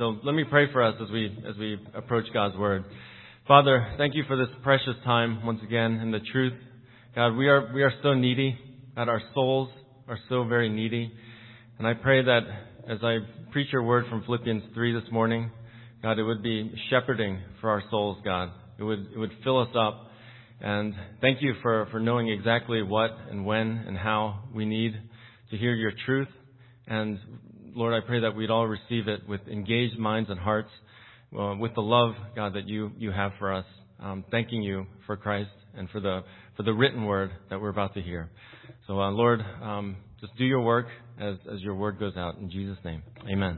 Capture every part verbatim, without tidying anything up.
So let me pray for us as we as we approach God's Word. Father, thank you for this precious time once again in the truth. God, we are we are so needy. God, our souls are so very needy. And I pray that as I preach your word from Philippians three this morning, God, it would be shepherding for our souls, God. It would it would fill us up. And thank you for, for knowing exactly what and when and how we need to hear your truth. And Lord, I pray that we'd all receive it with engaged minds and hearts, uh, with the love, God, that you, you have for us. Um, thanking you for Christ and for the for the written word that we're about to hear. So, uh, Lord, um, just do your work as, as your word goes out. In Jesus' name, amen.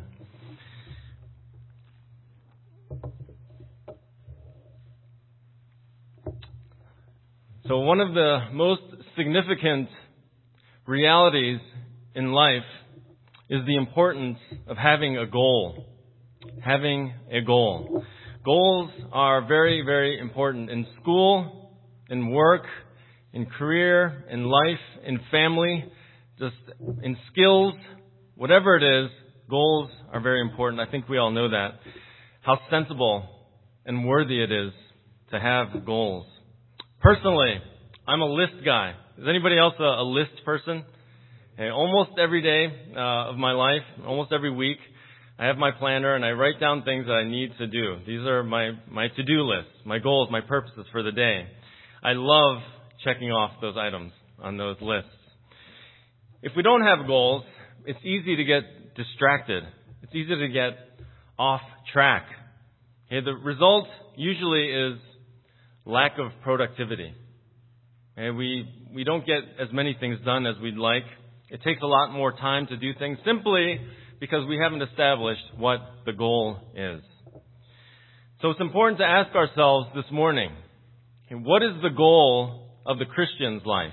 So one of the most significant realities in life is the importance of having a goal. Having a goal. Goals are very, very important in school, in work, in career, in life, in family, just in skills, whatever it is, goals are very important. I think we all know that. How sensible and worthy it is to have goals. Personally, I'm a list guy. Is anybody else a, a list person? Okay, almost every day uh, of my life, almost every week, I have my planner and I write down things that I need to do. These are my, my to-do lists, my goals, my purposes for the day. I love checking off those items on those lists. If we don't have goals, it's easy to get distracted. It's easy to get off track. Okay, the result usually is lack of productivity. And we we don't get as many things done as we'd like. It takes a lot more time to do things simply because we haven't established what the goal is. So it's important to ask ourselves this morning, okay, what is the goal of the Christian's life?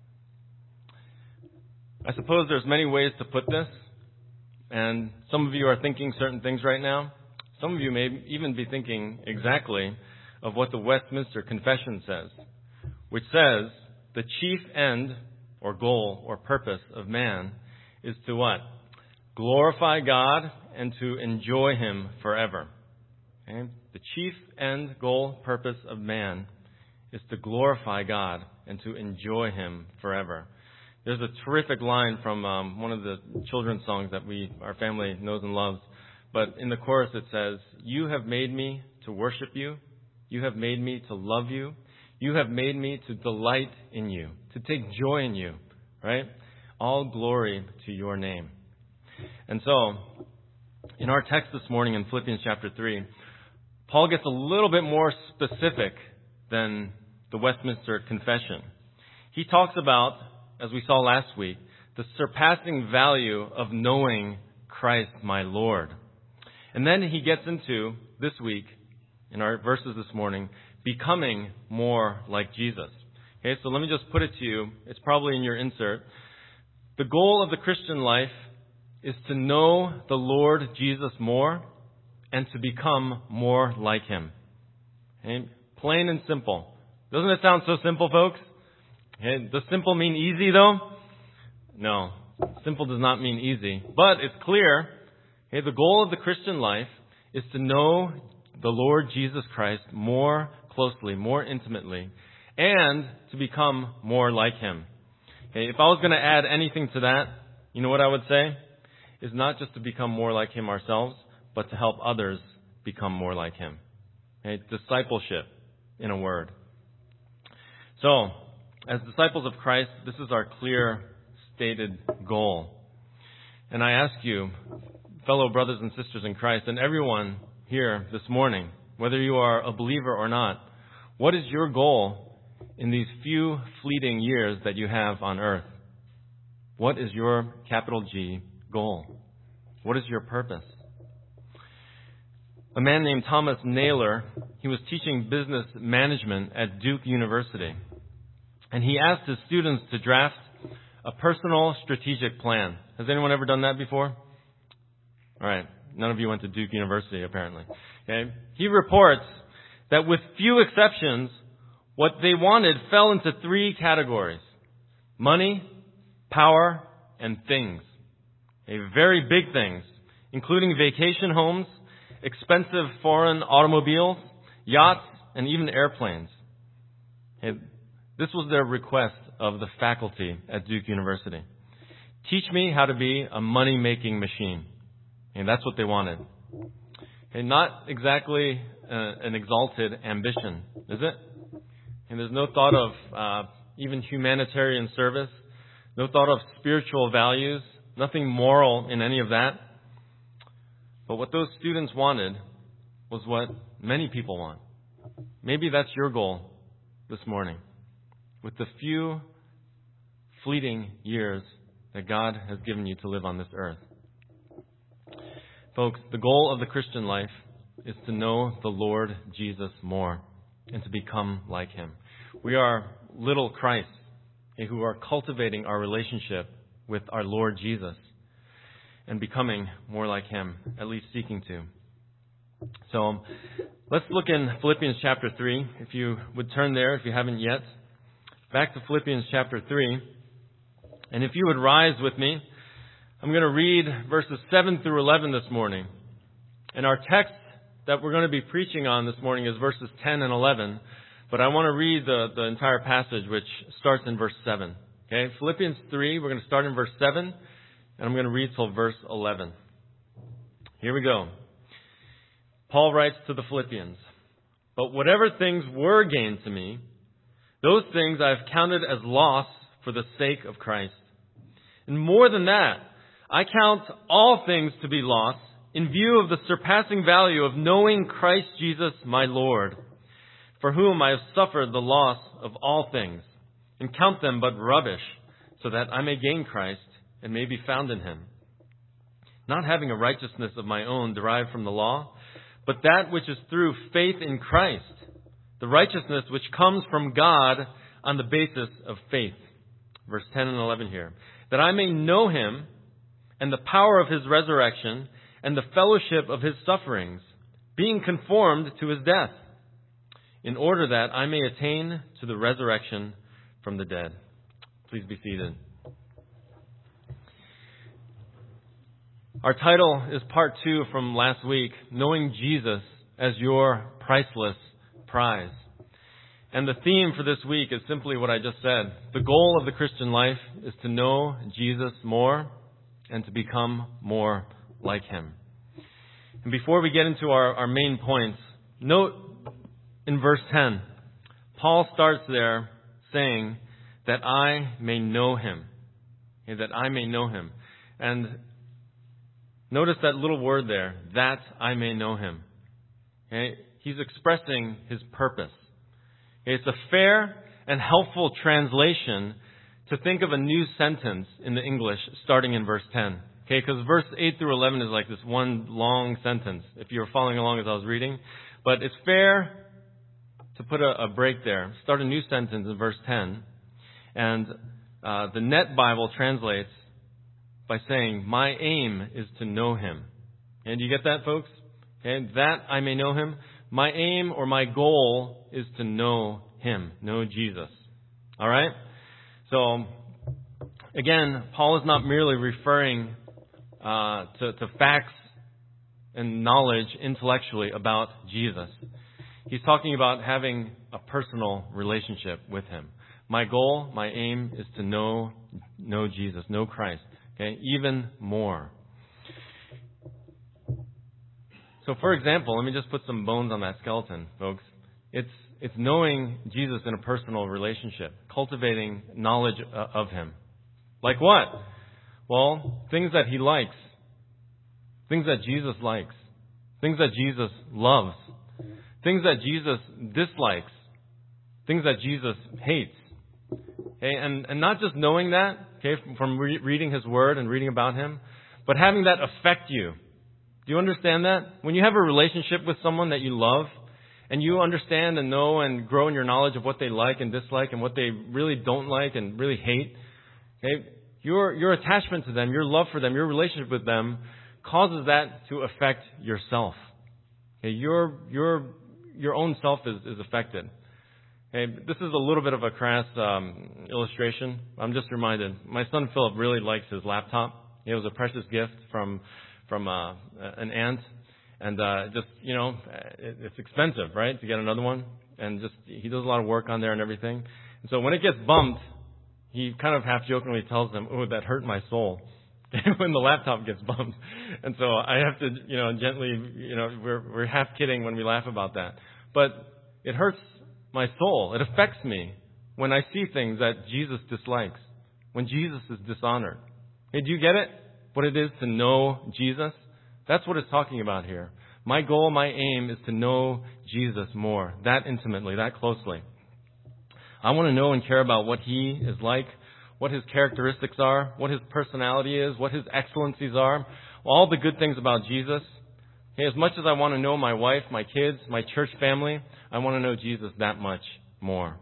I suppose there's many ways to put this, and some of you are thinking certain things right now. Some of you may even be thinking exactly of what the Westminster Confession says, which says the chief end or goal or purpose of man is to what? Glorify God and to enjoy Him forever. Okay? The chief end, goal, purpose of man is to glorify God and to enjoy Him forever. There's a terrific line from um, one of the children's songs that we, our family knows and loves. But in the chorus it says, "You have made me to worship you. You have made me to love you. You have made me to delight in you, to take joy in you," right? All glory to your name. And so, in our text this morning in Philippians chapter three, Paul gets a little bit more specific than the Westminster Confession. He talks about, as we saw last week, the surpassing value of knowing Christ my Lord. And then he gets into, this week, in our verses this morning, becoming more like Jesus. Okay, so let me just put it to you. It's probably in your insert. The goal of the Christian life is to know the Lord Jesus more and to become more like Him. Okay? Plain and simple. Doesn't it sound so simple, folks? Okay, does simple mean easy, though? No. Simple does not mean easy. But it's clear, okay, the goal of the Christian life is to know the Lord Jesus Christ more closely, more intimately, and to become more like Him. Okay, if I was going to add anything to that, you know what I would say? Is not just to become more like Him ourselves, but to help others become more like Him. Okay, discipleship, in a word. So, as disciples of Christ, this is our clear stated goal. And I ask you, fellow brothers and sisters in Christ, and everyone here this morning, whether you are a believer or not, what is your goal in these few fleeting years that you have on earth? What is your capital G goal? What is your purpose? A man named Thomas Naylor, he was teaching business management at Duke University. And he asked his students to draft a personal strategic plan. Has anyone ever done that before? All right. None of you went to Duke University, apparently. Okay. He reports that with few exceptions, what they wanted fell into three categories: money, power, and things. Okay, very big things, including vacation homes expensive foreign automobiles, yachts, and even airplanes. Okay, this was their request of the faculty at Duke University. Teach me how to be a money-making machine. And that's what they wanted. Okay, not exactly uh, an exalted ambition, is it? And there's no thought of uh, even humanitarian service, no thought of spiritual values, nothing moral in any of that. But what those students wanted was what many people want. Maybe that's your goal this morning. With the few fleeting years that God has given you to live on this earth. Folks, the goal of the Christian life is to know the Lord Jesus more and to become like Him. We are little Christs who are cultivating our relationship with our Lord Jesus and becoming more like Him, at least seeking to. So let's look in Philippians chapter three. If you would turn there, if you haven't yet. Back to Philippians chapter three. And if you would rise with me, I'm going to read verses seven through eleven this morning. And our text that we're going to be preaching on this morning is verses ten and eleven. But I want to read the, the entire passage, which starts in verse seven. Okay, Philippians three, we're going to start in verse seven, and I'm going to read till verse eleven. Here we go. Paul writes to the Philippians, "But whatever things were gained to me, those things I have counted as loss for the sake of Christ. And more than that, I count all things to be loss in view of the surpassing value of knowing Christ Jesus my Lord, for whom I have suffered the loss of all things, and count them but rubbish, so that I may gain Christ and may be found in Him, not having a righteousness of my own derived from the law, but that which is through faith in Christ, the righteousness which comes from God on the basis of faith." Verse ten and eleven here. "That I may know Him and the power of His resurrection and the fellowship of His sufferings, being conformed to His death, in order that I may attain to the resurrection from the dead." Please be seated. Our title is part two from last week, Knowing Jesus as Your Priceless Prize. And the theme for this week is simply what I just said. The goal of the Christian life is to know Jesus more and to become more like Him. And before we get into our, our main points, note in verse ten, Paul starts there saying that I may know Him. Okay, that I may know Him. And notice that little word there, that I may know Him. Okay? He's expressing His purpose. Okay? It's a fair and helpful translation to think of a new sentence in the English starting in verse ten. Okay, because verse eight through eleven is like this one long sentence, if you were following along as I was reading. But it's fair to put a, a break there. Start a new sentence in verse ten. And uh, the Net Bible translates by saying, my aim is to know Him. And do you get that, folks? Okay, that I may know Him. My aim or my goal is to know Him, know Jesus. All right? So, again, Paul is not merely referring uh, to, to facts and knowledge intellectually about Jesus. He's talking about having a personal relationship with Him. My goal, my aim is to know, know Jesus, know Christ. Okay, even more. So, for example, let me just put some bones on that skeleton, folks. It's it's knowing Jesus in a personal relationship, cultivating knowledge of Him. Like what? Well, things that He likes, things that Jesus likes, things that Jesus loves, things that Jesus dislikes, things that Jesus hates. Okay, and, and not just knowing that, okay, from re- reading His Word and reading about Him, but having that affect you. Do you understand that? When you have a relationship with someone that you love, and you understand and know and grow in your knowledge of what they like and dislike and what they really don't like and really hate, okay, your your attachment to them, your love for them, your relationship with them causes that to affect yourself. Okay, your your your own self is, is affected. Okay, this is a little bit of a crass um, illustration. I'm just reminded. My son Philip really likes his laptop. It was a precious gift from from uh, an aunt, And uh, just, you know, it, it's expensive, right, to get another one. And just he does a lot of work on there and everything. And so when it gets bumped, he kind of half-jokingly tells them, "Oh, that hurt my soul," when the laptop gets bumped. And so I have to, you know, gently, you know, we're we're half kidding when we laugh about that. But it hurts my soul. It affects me when I see things that Jesus dislikes, when Jesus is dishonored. Hey, do you get it? What it is to know Jesus? That's what it's talking about here. My goal, my aim is to know Jesus more, that intimately, that closely. I want to know and care about what He is like, what His characteristics are, what His personality is, what His excellencies are, all the good things about Jesus. Hey, as much as I want to know my wife, my kids, my church family, I want to know Jesus that much more.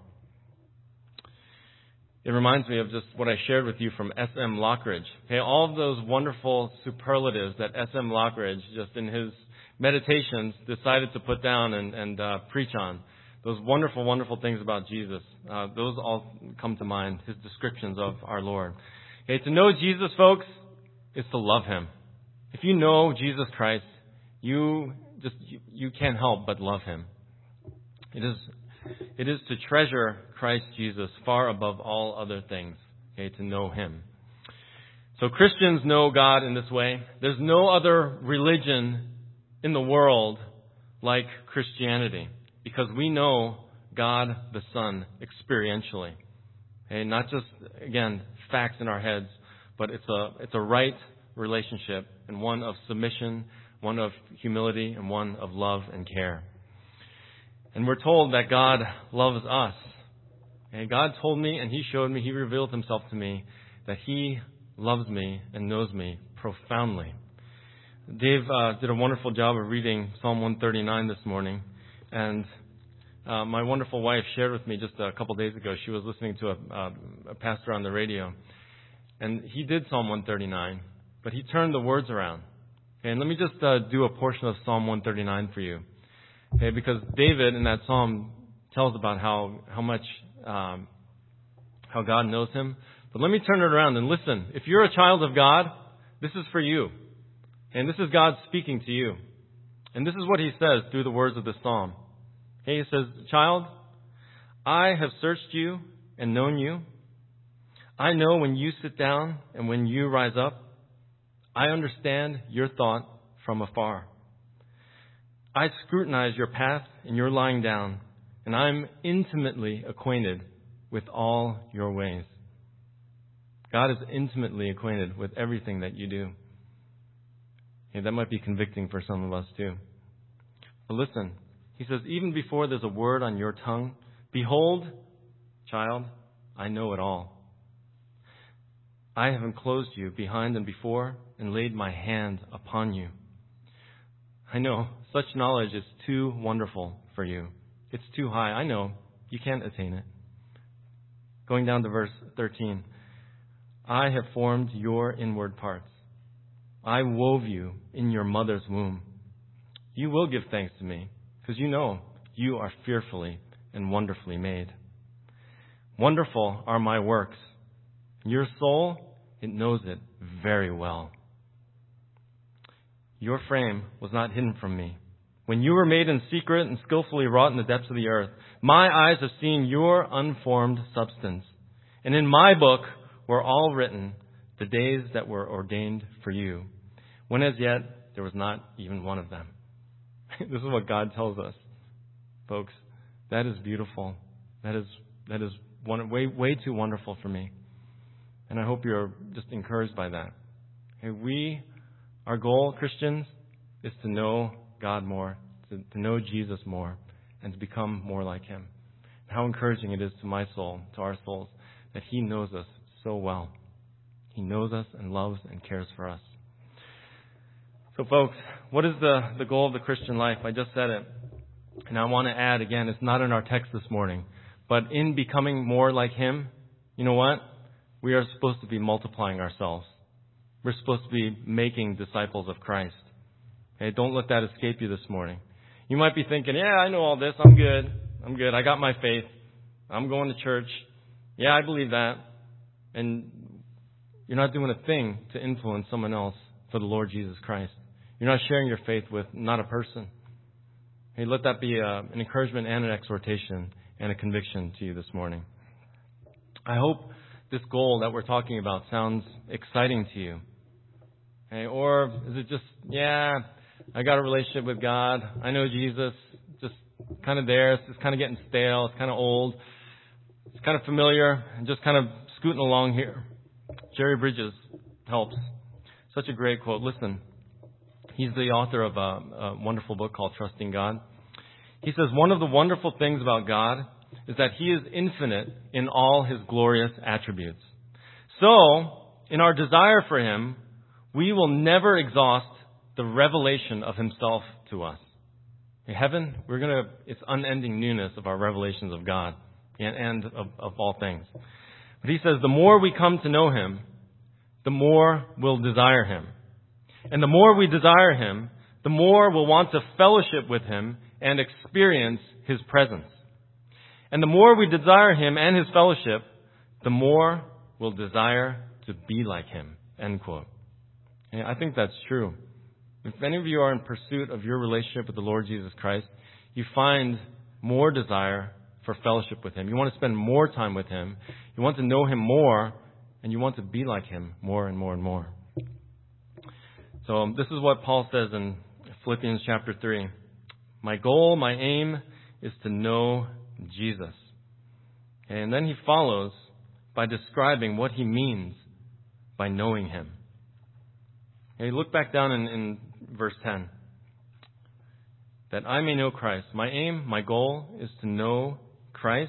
It reminds me of just what I shared with you from S M Lockridge. Okay, all of those wonderful superlatives that S M Lockridge, just in his meditations, decided to put down and, and uh, preach on. Those wonderful, wonderful things about Jesus. Uh, those all come to mind, his descriptions of our Lord. Okay, to know Jesus, folks, is to love Him. If you know Jesus Christ, you just you, you can't help but love Him. It is it is to treasure Christ Jesus far above all other things. Okay, to know Him. So Christians know God in this way. There's no other religion in the world like Christianity, because we know God the Son experientially. Okay, not just, again, facts in our heads, but it's a it's a right relationship, and one of submission, one of humility, and one of love and care. And we're told that God loves us. Okay, God told me, and He showed me, He revealed Himself to me, that He loves me and knows me profoundly. Dave uh, did a wonderful job of reading Psalm one thirty-nine this morning, and uh, my wonderful wife shared with me just a couple days ago. She was listening to a, uh, a pastor on the radio, and he did Psalm one thirty-nine, but he turned the words around. Okay, and let me just uh, do a portion of Psalm one thirty-nine for you. Okay, because David in that psalm tells about how how much um, how God knows him. But let me turn it around and listen. If you're a child of God, this is for you. And this is God speaking to you. And this is what He says through the words of this psalm. Okay, He says, "Child, I have searched you and known you. I know when you sit down and when you rise up. I understand your thought from afar. I scrutinize your path and your lying down, and I'm intimately acquainted with all your ways." God is intimately acquainted with everything that you do. Okay, that might be convicting for some of us too. But listen, He says, even before there's a word on your tongue, behold, child, I know it all. I have enclosed you behind and before and laid my hand upon you. I know such knowledge is too wonderful for you. It's too high. I know you can't attain it. Going down to verse thirteen. I have formed your inward parts. I wove you in your mother's womb. You will give thanks to me, because you know you are fearfully and wonderfully made. Wonderful are my works. Your soul, it knows it very well. Your frame was not hidden from me. When you were made in secret and skillfully wrought in the depths of the earth, my eyes have seen your unformed substance. And in my book were all written the days that were ordained for you, when as yet there was not even one of them. This is what God tells us, folks. That is beautiful. That is that is one, way way too wonderful for me. And I hope you're just encouraged by that. Okay, we, our goal, Christians, is to know God more, to, to know Jesus more, and to become more like Him. How encouraging it is to my soul, to our souls, that He knows us so well. He knows us and loves and cares for us. So folks, what is the, the goal of the Christian life? I just said it. And I want to add, again, it's not in our text this morning, but in becoming more like Him, you know what? We are supposed to be multiplying ourselves. We're supposed to be making disciples of Christ. Okay, don't let that escape you this morning. You might be thinking, yeah, I know all this. I'm good. I'm good. I got my faith. I'm going to church. Yeah, I believe that. And you're not doing a thing to influence someone else for the Lord Jesus Christ. You're not sharing your faith with not a person. Hey, let that be a, an encouragement and an exhortation and a conviction to you this morning. I hope this goal that we're talking about sounds exciting to you. Okay, or is it just, yeah, I got a relationship with God. I know Jesus, just kind of there. It's just kind of getting stale. It's kind of old. It's kind of familiar and just kind of scooting along here. Jerry Bridges helps. Such a great quote. Listen, he's the author of a, a wonderful book called Trusting God. He says, one of the wonderful things about God is that He is infinite in all His glorious attributes. So, in our desire for Him, we will never exhaust the revelation of Himself to us. In heaven, we're going to, it's unending newness of our revelations of God and, and of, of all things. But he says, the more we come to know Him, the more we'll desire Him. And the more we desire Him, the more we'll want to fellowship with Him and experience His presence. And the more we desire Him and His fellowship, the more we'll desire to be like Him. End quote. And I think that's true. If any of you are in pursuit of your relationship with the Lord Jesus Christ, you find more desire for fellowship with Him. You want to spend more time with Him. You want to know Him more, and you want to be like Him more and more and more. So um, this is what Paul says in Philippians chapter three. My goal, my aim is to know Jesus. And then he follows by describing what he means by knowing Him. Okay, look back down in, in verse ten. That I may know Christ. My aim, my goal is to know Christ.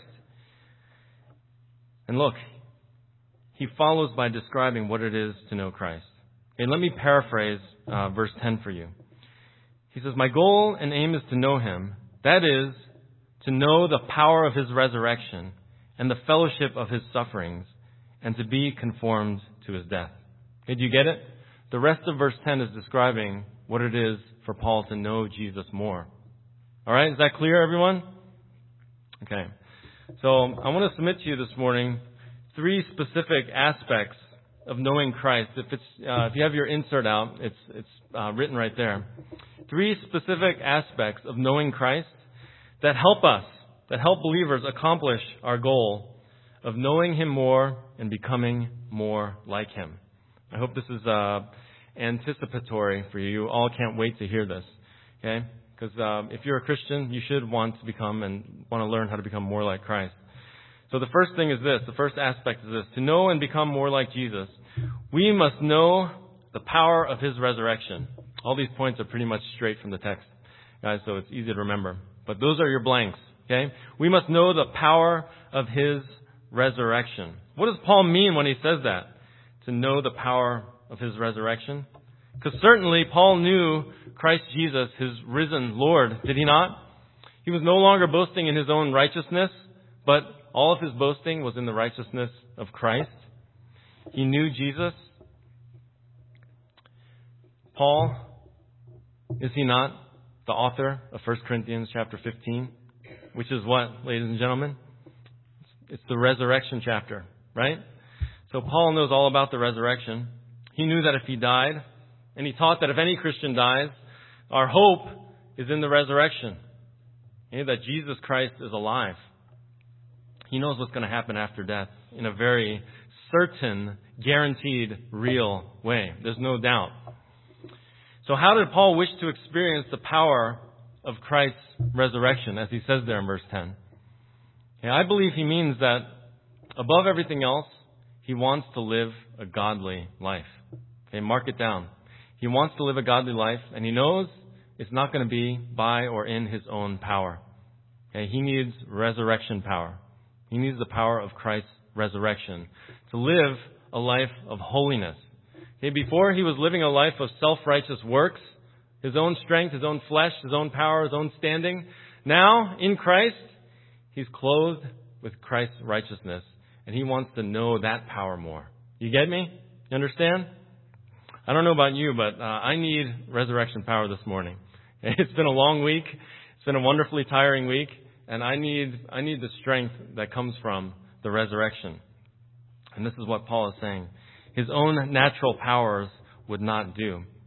And look, he follows by describing what it is to know Christ. Okay, let me paraphrase uh, verse ten for you. He says, my goal and aim is to know Him. That is, to know the power of His resurrection and the fellowship of His sufferings, and to be conformed to His death. Okay, do you get it? The rest of verse ten is describing what it is for Paul to know Jesus more. All right, is that clear, everyone? Okay. So I want to submit to you this morning three specific aspects of knowing Christ. If it's uh, if you have your insert out, it's it's uh, written right there. Three specific aspects of knowing Christ that help us, that help believers accomplish our goal of knowing Him more and becoming more like Him. I hope this is uh, anticipatory for you. You all can't wait to hear this, okay? Because um, if you're a Christian, you should want to become and want to learn how to become more like Christ. So the first thing is this. The first aspect is this. To know and become more like Jesus, we must know the power of His resurrection. All these points are pretty much straight from the text, guys, so it's easy to remember. But those are your blanks, okay? We must know the power of His resurrection. What does Paul mean when he says that? To know the power of His resurrection? Because certainly Paul knew Christ Jesus, His risen Lord, did he not? He was no longer boasting in his own righteousness, but all of his boasting was in the righteousness of Christ. He knew Jesus. Paul, is he not the author of First Corinthians chapter fifteen? Which is what, ladies and gentlemen? It's the resurrection chapter, right? So Paul knows all about the resurrection. He knew that if he died, and he taught that if any Christian dies, our hope is in the resurrection. Okay, that Jesus Christ is alive. He knows what's going to happen after death in a very certain, guaranteed, real way. There's no doubt. So how did Paul wish to experience the power of Christ's resurrection, as he says there in verse ten? Okay, I believe he means that above everything else, he wants to live a godly life. Okay, mark it down. He wants to live a godly life, and he knows it's not going to be by or in his own power. Okay, he needs resurrection power. He needs the power of Christ's resurrection to live a life of holiness. Okay, before he was living a life of self-righteous works, his own strength, his own flesh, his own power, his own standing. Now, in Christ, he's clothed with Christ's righteousness, and he wants to know that power more. You get me? You understand? I don't know about you, but uh, I need resurrection power this morning. It's been a long week. It's been a wonderfully tiring week, and I need I need the strength that comes from the resurrection. And this is what Paul is saying. His own natural powers would not do.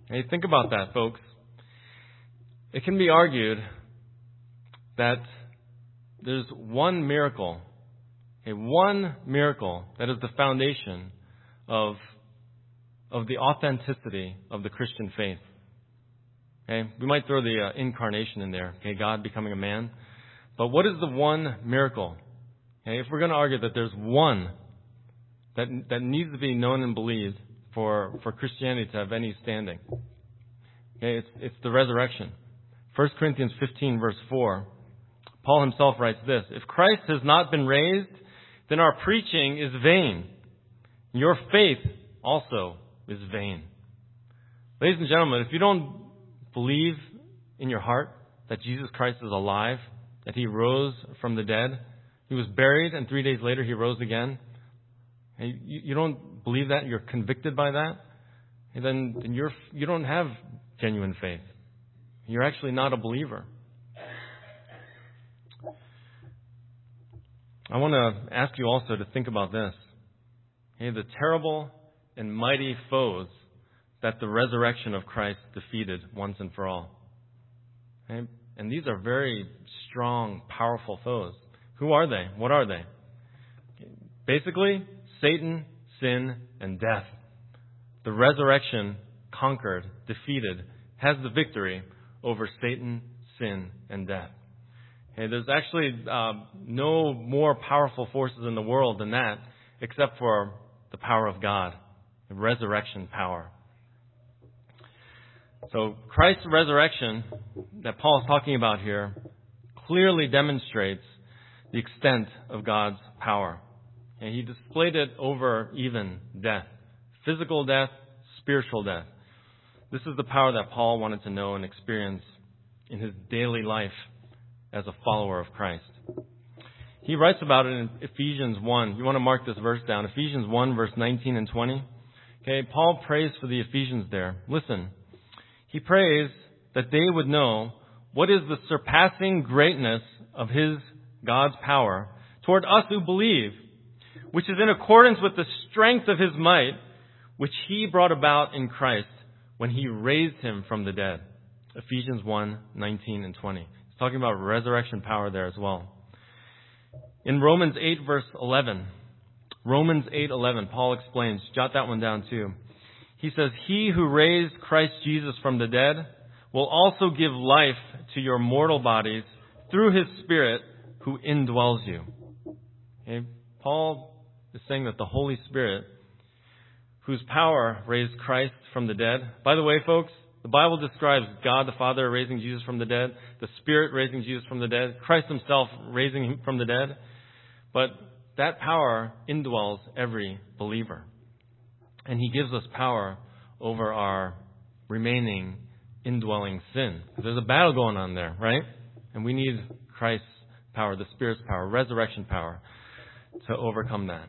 Hey, think about that, folks. It can be argued that there's one miracle, okay, one miracle that is the foundation of, of the authenticity of the Christian faith. Okay, we might throw the uh, incarnation in there, okay, God becoming a man. But what is the one miracle? Okay, if we're going to argue that there's one that that needs to be known and believed for, for Christianity to have any standing, okay, it's it's the resurrection. First Corinthians fifteen, verse four, Paul himself writes this: "If Christ has not been raised, then our preaching is vain. Your faith also is vain." Ladies and gentlemen, if you don't believe in your heart that Jesus Christ is alive, that He rose from the dead, He was buried, and three days later He rose again, and you, you don't believe that, you're convicted by that, and then, then you're, you don't have genuine faith. You're actually not a believer. I want to ask you also to think about this. Okay, the terrible and mighty foes that the resurrection of Christ defeated once and for all. Okay? And these are very strong, powerful foes. Who are they? What are they? Basically, Satan, sin, and death. The resurrection conquered, defeated, has the victory over Satan, sin, and death. Okay, there's actually uh, no more powerful forces in the world than that, except for the power of God, the resurrection power. So Christ's resurrection that Paul is talking about here clearly demonstrates the extent of God's power. And He displayed it over even death, physical death, spiritual death. This is the power that Paul wanted to know and experience in his daily life as a follower of Christ. He writes about it in Ephesians one. You want to mark this verse down. Ephesians one, verse nineteen and twenty. Okay, Paul prays for the Ephesians there. Listen. He prays that they would know what is the surpassing greatness of His, God's power, toward us who believe, which is in accordance with the strength of His might, which He brought about in Christ when He raised Him from the dead. Ephesians one, nineteen and twenty. He's talking about resurrection power there as well. In Romans eight, verse eleven, Romans eight, eleven, Paul explains, jot that one down too. He says, "He who raised Christ Jesus from the dead will also give life to your mortal bodies through His Spirit who indwells you." Okay? Paul is saying that the Holy Spirit, whose power raised Christ from the dead. By the way, folks, the Bible describes God the Father raising Jesus from the dead, the Spirit raising Jesus from the dead, Christ Himself raising Him from the dead. But that power indwells every believer. And He gives us power over our remaining indwelling sin. There's a battle going on there, right? And we need Christ's power, the Spirit's power, resurrection power to overcome that.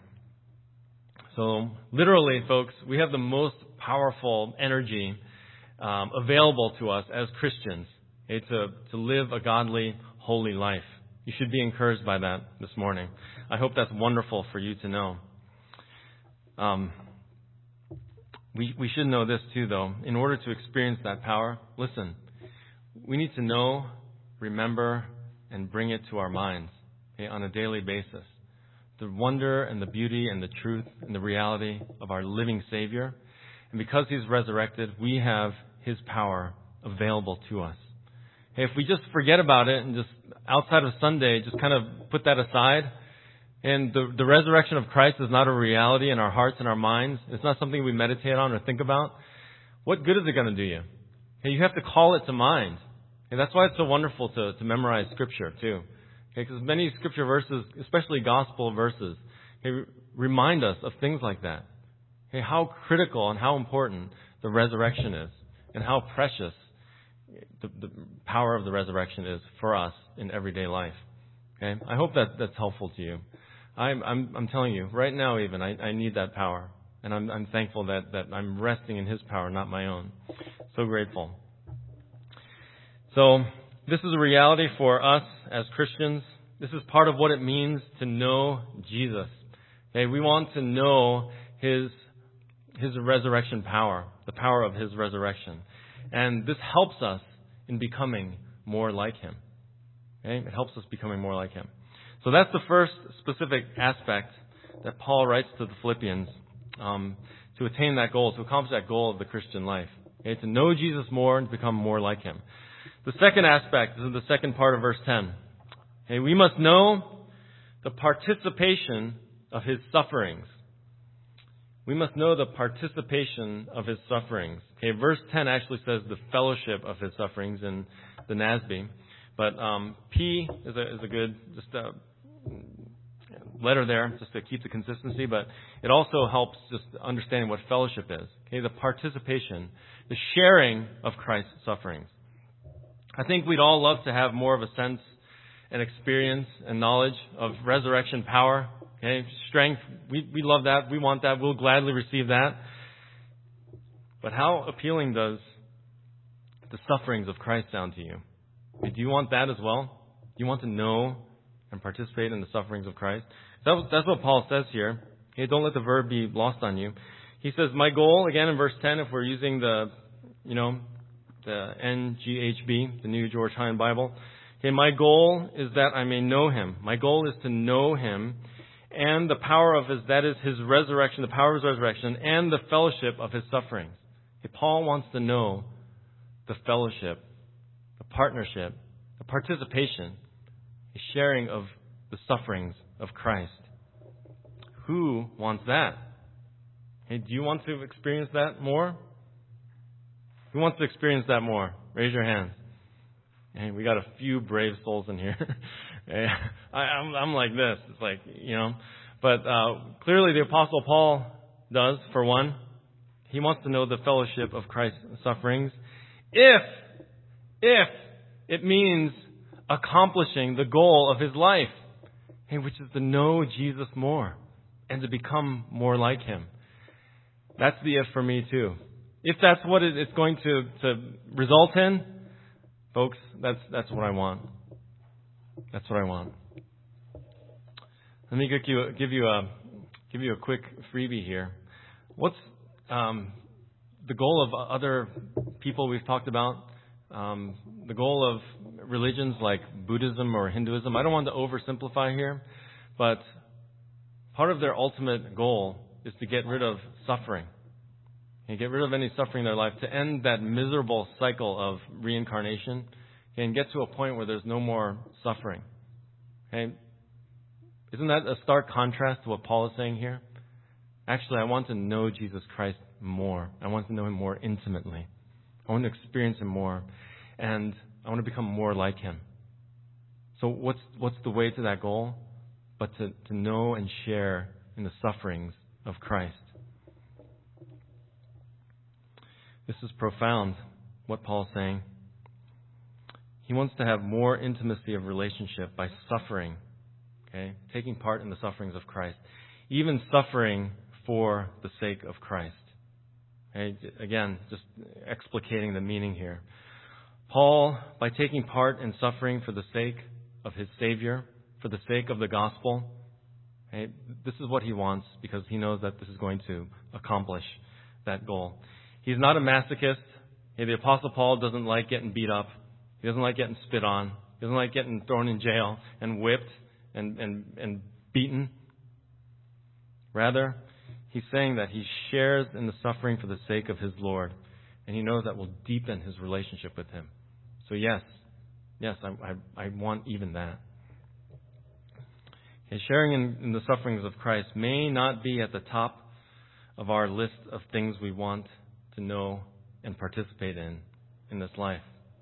So literally, folks, we have the most powerful energy um, available to us as Christians, okay, to, to live a godly, holy life. You should be encouraged by that this morning. I hope that's wonderful for you to know. Um, we, we should know this too, though. In order to experience that power, listen, we need to know, remember, and bring it to our minds, okay, on a daily basis. The wonder and the beauty and the truth and the reality of our living Savior. And because He's resurrected, we have His power available to us. Hey, if we just forget about it and just outside of Sunday, just kind of put that aside, and the, the resurrection of Christ is not a reality in our hearts and our minds, it's not something we meditate on or think about, what good is it going to do you? Hey, you have to call it to mind. And that's why it's so wonderful to, to memorize Scripture, too. Okay, because many Scripture verses, especially gospel verses, okay, remind us of things like that. Okay, how critical and how important the resurrection is, and how precious the, the power of the resurrection is for us in everyday life. Okay, I hope that that's helpful to you. I'm I'm, I'm telling you right now, even I, I need that power, and I'm I'm thankful that that I'm resting in His power, not my own. So grateful. So this is a reality for us as Christians. This is part of what it means to know Jesus. Okay, we want to know His His resurrection power. the power of His resurrection. And this helps us in becoming more like Him. Okay? It helps us becoming more like Him. So that's the first specific aspect that Paul writes to the Philippians um, to attain that goal, to accomplish that goal of the Christian life. Okay? To know Jesus more and become more like Him. The second aspect is in the second part of verse ten. Okay? We must know the participation of His sufferings. We must know the participation of His sufferings. Okay, verse ten actually says the fellowship of His sufferings in the N A S B. But um, P is a, is a good just a letter there, just to keep the consistency. But it also helps just understanding what fellowship is. Okay, the participation, the sharing of Christ's sufferings. I think we'd all love to have more of a sense and experience and knowledge of resurrection power. Okay, strength, we, we love that. We want that. We'll gladly receive that. But how appealing does the sufferings of Christ sound to you? Do you want that as well? Do you want to know and participate in the sufferings of Christ? That, that's what Paul says here. Okay, don't let the verb be lost on you. He says, my goal, again in verse ten, if we're using the, you know, the N G H B, the New George Hine Bible. Okay, my goal is that I may know Him. My goal is to know Him and the power of His, that is His resurrection, the power of His resurrection, and the fellowship of His sufferings. Okay, Paul wants to know the fellowship, the partnership, the participation, the sharing of the sufferings of Christ. Who wants that? Hey, do you want to experience that more? Who wants to experience that more? Raise your hand. Hey, we got a few brave souls in here. Hey, I, I'm, I'm like this. It's like, you know. But uh, clearly the Apostle Paul does, for one. He wants to know the fellowship of Christ's sufferings. If, if it means accomplishing the goal of his life, hey, which is to know Jesus more and to become more like Him. That's the if for me too. If that's what it's going to, to result in, folks, that's that's what I want. That's what I want. Let me give you give you a give you a quick freebie here. What's um, the goal of other people we've talked about? Um, the goal of religions like Buddhism or Hinduism. I don't want to oversimplify here, but part of their ultimate goal is to get rid of suffering. And get rid of any suffering in their life, to end that miserable cycle of reincarnation, and get to a point where there's no more suffering. Okay? Isn't that a stark contrast to what Paul is saying here? Actually, I want to know Jesus Christ more. I want to know Him more intimately. I want to experience Him more. And I want to become more like Him. So what's what's the way to that goal? But to, to know and share in the sufferings of Christ. This is profound, what Paul's saying. He wants to have more intimacy of relationship by suffering, okay, taking part in the sufferings of Christ, even suffering for the sake of Christ. Okay? Again, just explicating the meaning here. Paul, by taking part in suffering for the sake of his Savior, for the sake of the gospel, okay, this is what he wants because he knows that this is going to accomplish that goal. He's not a masochist. Okay, the Apostle Paul doesn't like getting beat up. He doesn't like getting spit on. He doesn't like getting thrown in jail and whipped and, and, and beaten. Rather, he's saying that he shares in the suffering for the sake of his Lord. And he knows that will deepen his relationship with Him. So yes, yes, I, I, I want even that. Okay, sharing in, in the sufferings of Christ may not be at the top of our list of things we want to know and participate in in this life.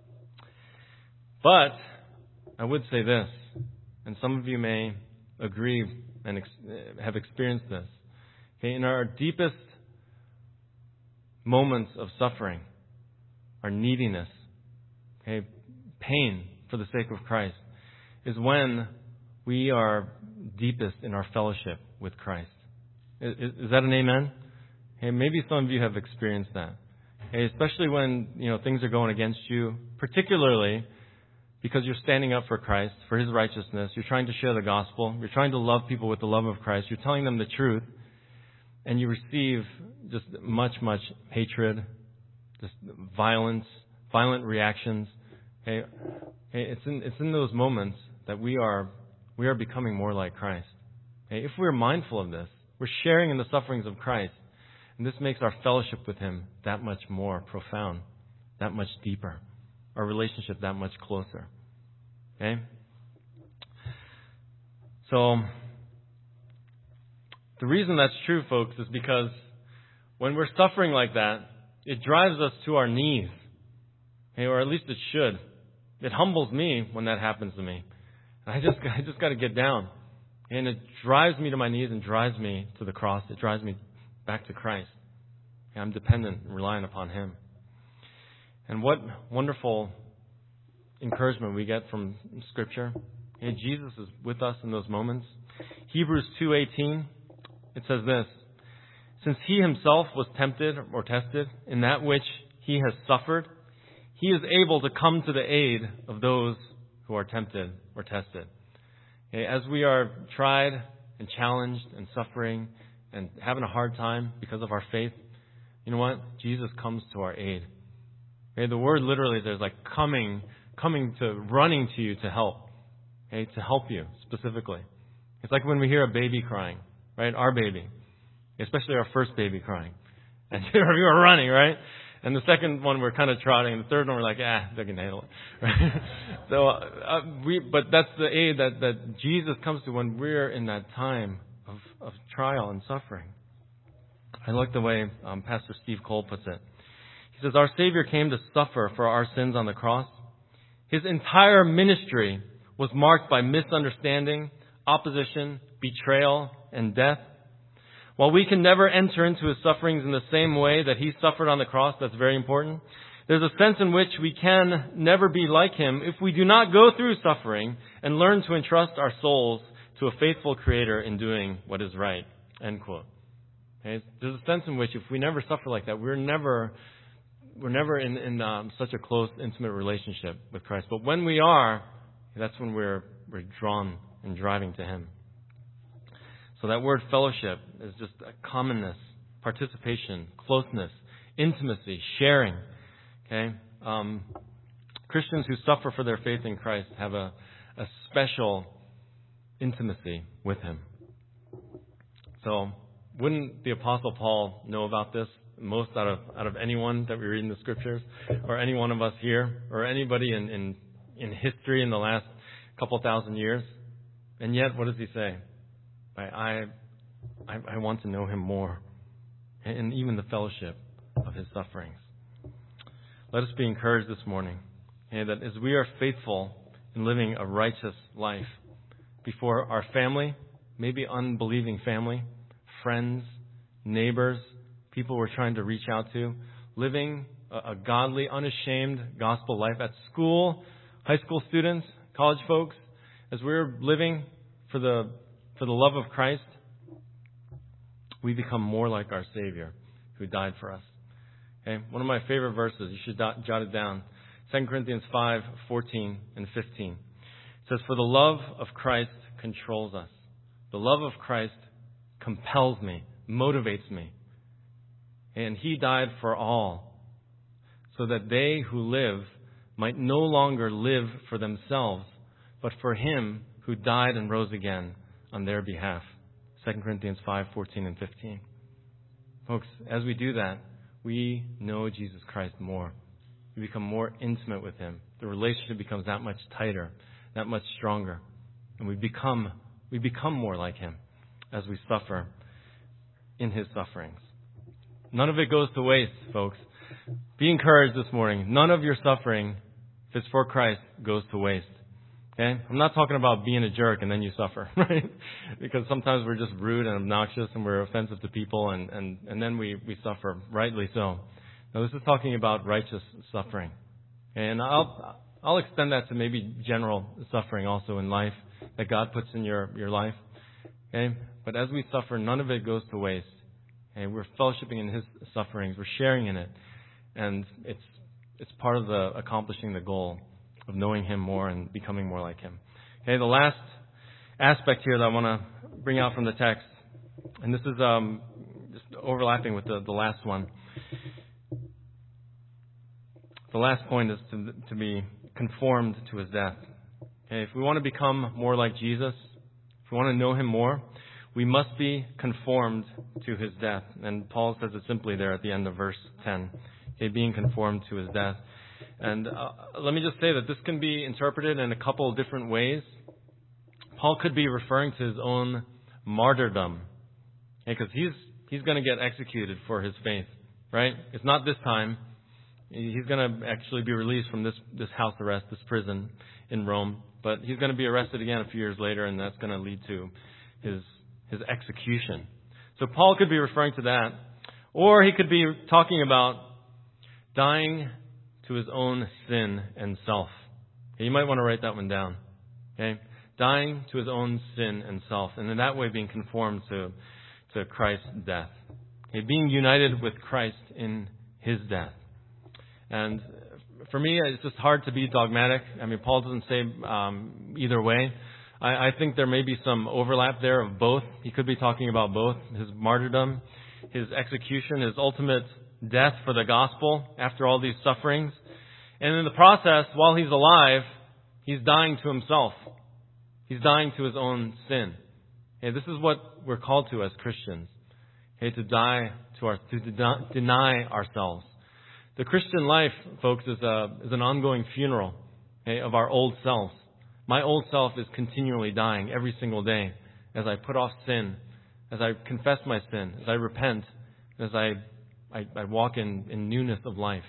But I would say this, and some of you may agree and ex- have experienced this. Okay, in our deepest moments of suffering, our neediness, okay, pain for the sake of Christ, is when we are deepest in our fellowship with Christ. Is, is that an amen? Hey, maybe some of you have experienced that. Hey, especially when, you know, things are going against you, particularly because you're standing up for Christ, for His righteousness. You're trying to share the gospel. You're trying to love people with the love of Christ. You're telling them the truth. and you receive just much, much hatred, just violence, violent reactions. Okay, okay it's in it's in those moments that we are we are becoming more like Christ. Okay, if we're mindful of this, we're sharing in the sufferings of Christ, and this makes our fellowship with Him that much more profound, that much deeper, our relationship that much closer. Okay, so the reason that's true, folks, is because when we're suffering like that, it drives us to our knees. Okay, or at least it should. It humbles me when that happens to me. I just, I just got to get down. And it drives me to my knees and drives me to the cross. It drives me back to Christ. And I'm dependent and relying upon Him. And what wonderful encouragement we get from Scripture. And Jesus is with us in those moments. Hebrews two eighteen, it says this: since He Himself was tempted or tested in that which He has suffered, He is able to come to the aid of those who are tempted or tested. Okay, as we are tried and challenged and suffering and having a hard time because of our faith, you know what? Jesus comes to our aid. Okay, the word literally there's like coming, coming to, running to you to help. Okay, to help you specifically. It's like when we hear a baby crying, right? Our baby. Especially our first baby crying. And we were running, right? And the second one we're kind of trotting. And the third one we're like, ah, they can handle it. Right? so, uh, we, but that's the aid that, that Jesus comes to when we're in that time of, of trial and suffering. I like the way um, Pastor Steve Cole puts it. He says, our Savior came to suffer for our sins on the cross. His entire ministry was marked by misunderstanding, opposition, betrayal, and death. While we can never enter into His sufferings in the same way that He suffered on the cross, that's very important, there's a sense in which we can never be like Him if we do not go through suffering and learn to entrust our souls to a faithful Creator in doing what is right. End quote. Okay? There's a sense in which if we never suffer like that, we're never we're never in, in um, such a close, intimate relationship with Christ. But when we are, that's when we're we're drawn and driving to Him. So that word fellowship is just a commonness, participation, closeness, intimacy, sharing. Okay, um, Christians who suffer for their faith in Christ have a, a special intimacy with Him. So, wouldn't the Apostle Paul know about this most out of out of anyone that we read in the Scriptures, or any one of us here, or anybody in in, in history in the last couple thousand years? And yet, what does he say? I, I, I want to know Him more, and even the fellowship of His sufferings. Let us be encouraged this morning, and that as we are faithful in living a righteous life before our family, maybe unbelieving family, friends, neighbors, people we're trying to reach out to, living a, a godly, unashamed gospel life at school, high school students, college folks, as we're living for the For the love of Christ, we become more like our Savior who died for us. Okay, one of my favorite verses, you should dot, jot it down. Second Corinthians five, fourteen and fifteen. It says, for the love of Christ controls us. The love of Christ compels me, motivates me. And He died for all, so that they who live might no longer live for themselves, but for Him who died and rose again on their behalf. Second Corinthians five, fourteen and fifteen. Folks, as we do that, we know Jesus Christ more. We become more intimate with Him. The relationship becomes that much tighter, that much stronger. And we become we become more like Him as we suffer in His sufferings. None of it goes to waste, folks. Be encouraged this morning. None of your suffering, if it's for Christ, goes to waste. Okay? I'm not talking about being a jerk and then you suffer, right? Because sometimes we're just rude and obnoxious and we're offensive to people and, and, and then we, we suffer, rightly so. Now, this is talking about righteous suffering. And I'll, I'll extend that to maybe general suffering also in life that God puts in your, your life. Okay? But as we suffer, none of it goes to waste. Okay? We're fellowshipping in His sufferings. We're sharing in it. And it's, it's part of the accomplishing the goal of knowing Him more and becoming more like Him. Okay, the last aspect here that I want to bring out from the text, and this is um, overlapping with the, the last one. The last point is to, to be conformed to his death. Okay, if we want to become more like Jesus, if we want to know him more, we must be conformed to his death. And Paul says it simply there at the end of verse ten. Okay, being conformed to his death. And uh, let me just say that this can be interpreted in a couple of different ways. Paul could be referring to his own martyrdom. Because okay, he's he's going to get executed for his faith, right? It's not this time. He's going to actually be released from this, this house arrest, this prison in Rome. But he's going to be arrested again a few years later, and that's going to lead to his his execution. So Paul could be referring to that. Or he could be talking about dying to his own sin and self. Okay, you might want to write that one down. Okay? Dying to his own sin and self. And in that way being conformed to, to Christ's death. Okay? Being united with Christ in his death. And for me, it's just hard to be dogmatic. I mean, Paul doesn't say um, either way. I, I think there may be some overlap there of both. He could be talking about both. His martyrdom, his execution, his ultimate death for the gospel after all these sufferings. And in the process, while he's alive, he's dying to himself. He's dying to his own sin. Okay, this is what we're called to as Christians. Okay, to die to our, to de- deny ourselves. The Christian life, folks, is a is an ongoing funeral, okay, of our old selves. My old self is continually dying every single day as I put off sin, as I confess my sin, as I repent, as I I, I walk in, in newness of life.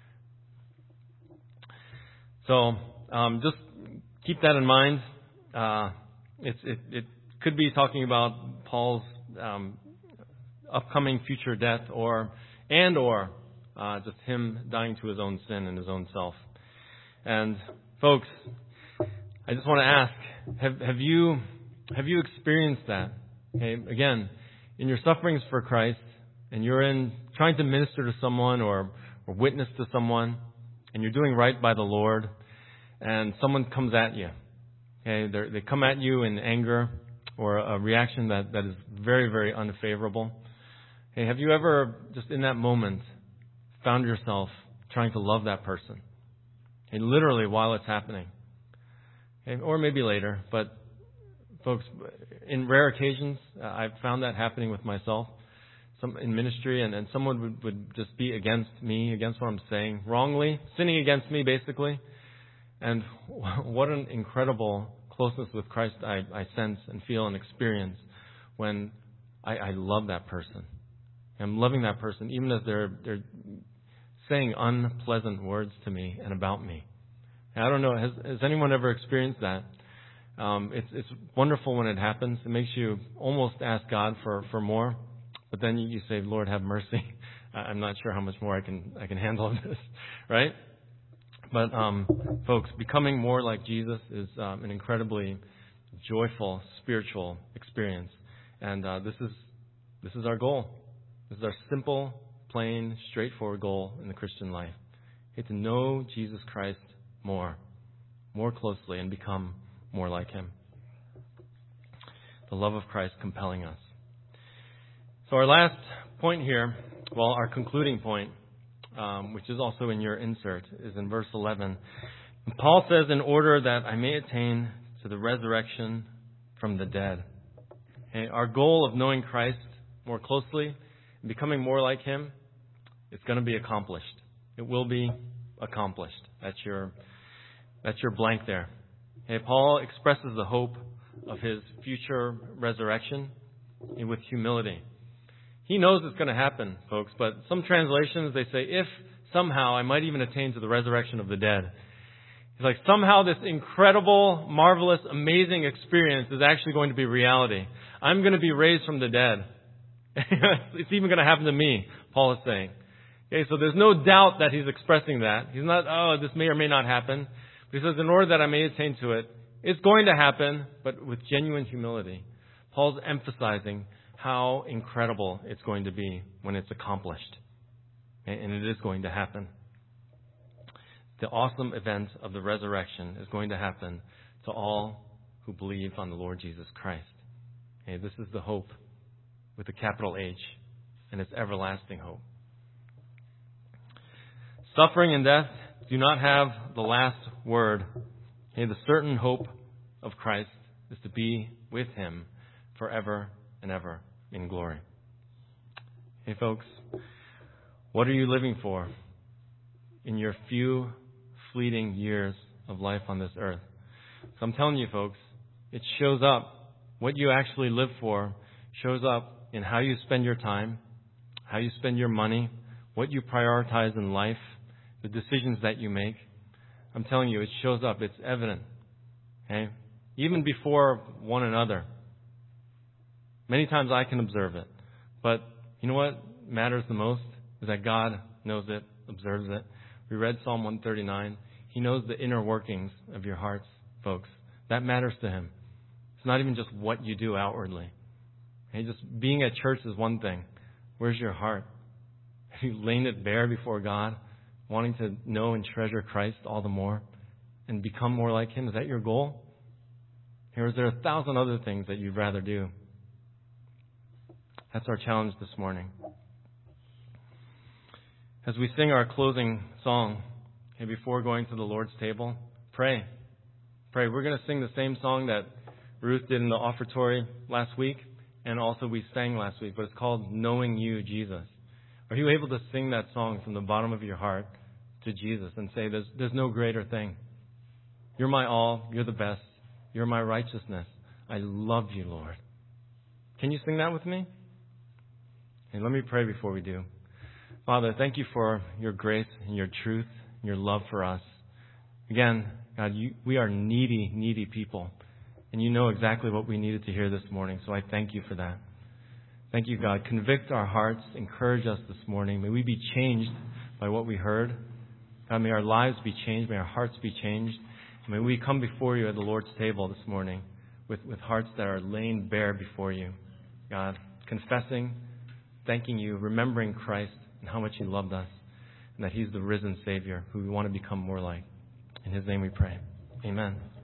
So um, just keep that in mind. Uh, it's, it, it could be talking about Paul's um, upcoming future death, or and or uh, just him dying to his own sin and his own self. And folks, I just want to ask: Have have you have you experienced that? Okay, again, in your sufferings for Christ, and you're in trying to minister to someone or, or witness to someone, and you're doing right by the Lord, and someone comes at you. Okay, They're, they come at you in anger or a reaction that, that is very, very unfavorable. Okay, have you ever, just in that moment, found yourself trying to love that person? Okay, literally while it's happening. Okay, or maybe later, but folks, in rare occasions, uh, I've found that happening with myself. Some in ministry, and, and someone would, would just be against me, against what I'm saying, wrongly, sinning against me, basically. And what an incredible closeness with Christ I, I sense and feel and experience when I, I love that person. I'm loving that person, even as they're they're saying unpleasant words to me and about me. And I don't know, has, has anyone ever experienced that? Um, it's it's wonderful when it happens. It makes you almost ask God for, for more. But then you say, Lord, have mercy. I'm not sure how much more I can I can handle of this, right? But um, folks, becoming more like Jesus is um, an incredibly joyful spiritual experience, and uh, this is this is our goal. This is our simple, plain, straightforward goal in the Christian life: okay, to know Jesus Christ more, more closely, and become more like Him. The love of Christ compelling us. So our last point here, well, our concluding point, um, which is also in your insert, is in verse eleven. And Paul says, in order that I may attain to the resurrection from the dead. Okay, our goal of knowing Christ more closely and becoming more like Him, it's going to be accomplished. It will be accomplished. That's your, that's your blank there. Okay, Paul expresses the hope of his future resurrection with humility. He knows it's going to happen, folks, but some translations, they say, if somehow I might even attain to the resurrection of the dead. It's like somehow this incredible, marvelous, amazing experience is actually going to be reality. I'm going to be raised from the dead. It's even going to happen to me, Paul is saying. Okay, so there's no doubt that he's expressing that. He's not, oh, this may or may not happen. But he says, in order that I may attain to it, it's going to happen, but with genuine humility. Paul's emphasizing how incredible it's going to be when it's accomplished. And it is going to happen. The awesome event of the resurrection is going to happen to all who believe on the Lord Jesus Christ. Okay, this is the hope with a capital H, and it's everlasting hope. Suffering and death do not have the last word. Okay, the certain hope of Christ is to be with Him forever and ever in glory. Hey folks, what are you living for in your few fleeting years of life on this earth? So I'm telling you folks, it shows up. What you actually live for shows up in how you spend your time, how you spend your money, what you prioritize in life, the decisions that you make. I'm telling you, it shows up. It's evident. Okay? Even before one another. Many times I can observe it. But you know what matters the most is that God knows it, observes it. We read Psalm one thirty-nine. He knows the inner workings of your hearts, folks. That matters to Him. It's not even just what you do outwardly. Okay? Just being at church is one thing. Where's your heart? Have you laid it bare before God, wanting to know and treasure Christ all the more and become more like Him? Is that your goal? Or is there a thousand other things that you'd rather do? That's our challenge this morning. As we sing our closing song, okay, before going to the Lord's table, pray. Pray. We're going to sing the same song that Ruth did in the offertory last week, and also we sang last week, but it's called Knowing You, Jesus. Are you able to sing that song from the bottom of your heart to Jesus and say, there's, there's no greater thing. You're my all. You're the best. You're my righteousness. I love you, Lord. Can you sing that with me? And let me pray before we do. Father, thank you for your grace and your truth and your love for us. Again, God, you, we are needy, needy people. And you know exactly what we needed to hear this morning. So I thank you for that. Thank you, God. Convict our hearts. Encourage us this morning. May we be changed by what we heard. God, may our lives be changed. May our hearts be changed. May we come before you at the Lord's table this morning with, with hearts that are laying bare before you. God, confessing, thanking you, remembering Christ and how much He loved us and that He's the risen Savior who we want to become more like. In His name we pray. Amen.